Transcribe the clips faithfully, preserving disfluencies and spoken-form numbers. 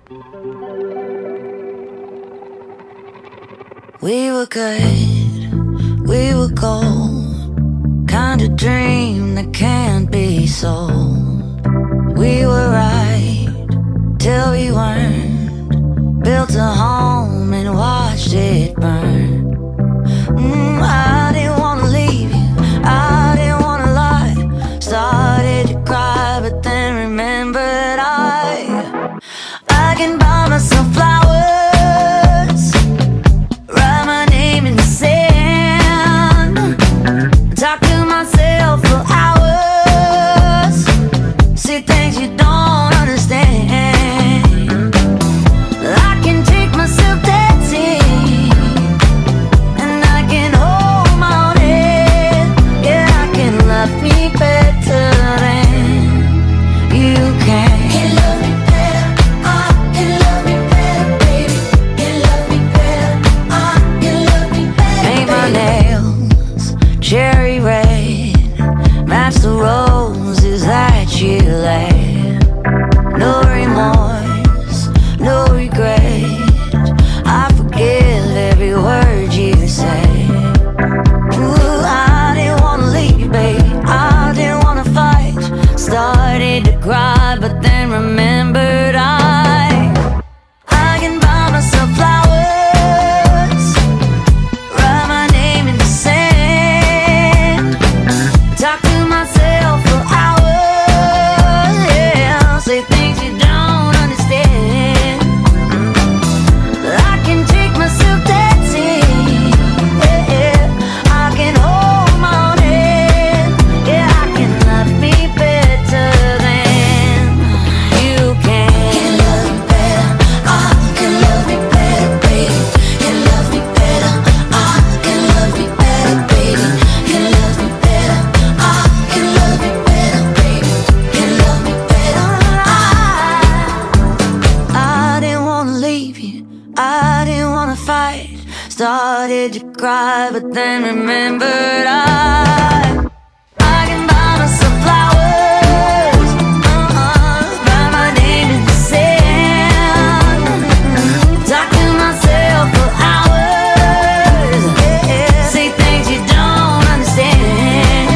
We were good, we were gold, kind of dream that can't be sold. We were right till we weren't, built a home and watched it burn. mm, I didn't wanna leave you, I didn't wanna lie. Started to cry but then remembered I I can buy myself flowers, talk to myself for hours, see things you don't understand. I can take myself dancing, and I can hold my own head. Yeah, I can love me better than you can. Can love me better, I can love me better, baby. Can love me better, I can love me better. Paint my nails cherry red, match the roses that you laid. No remorse, no regret, I forgive every word you say. Ooh, I didn't wanna leave, babe, I didn't wanna fight. Started to cry but then remembered I I can buy myself flowers, write my name in the sand, talk to myself for hours, yeah, say things you don't understand. I can take myself dancing, yeah, yeah. I can hold my own head, yeah, I can love me better than you can. Can love me better, I can love me better, baby. Can love me better, I can love me better, baby. Can love me better, I can love me better, baby. Can love me better, I I didn't wanna leave you, I didn't wanna fight. Started to cry but then remembered I I can buy myself flowers, uh-uh, write my name in the sand, talk to myself for hours, yeah, say things you don't understand.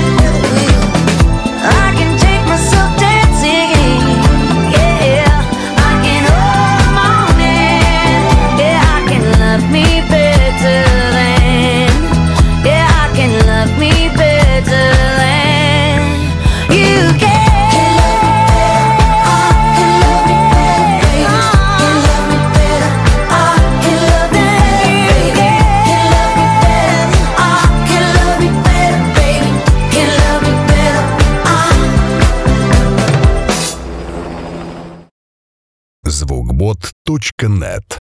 I can take myself dancing, yeah, I can hold my own hand, yeah, I can love me better than, yeah, I can love me better than you can. Can love me better, I can love me better, baby. Can love me better, I can love me better, baby. Can love me better, I. звукбот точка нет